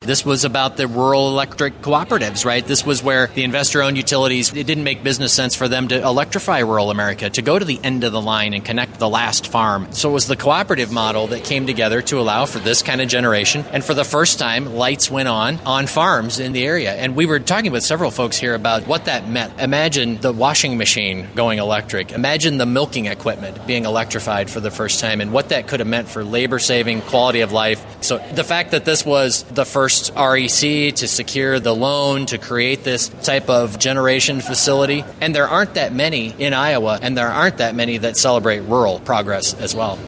This was about the rural electric cooperatives, right? This was where the investor-owned utilities, it didn't make business sense for them to electrify rural America, to go to the end of the line and connect the last farm. So it was the cooperative model that came together to allow for this kind of generation. And for the first time, lights went on farms in the area. And we were talking with several folks here about what that meant. Imagine the washing machine going electric. Imagine the milking equipment being electrified for the first time and what that could have meant for labor saving, quality of life. So the fact that this was the first REC to secure the loan to create this type of generation facility, and there aren't that many in Iowa, and there aren't that many that celebrate rural progress as well.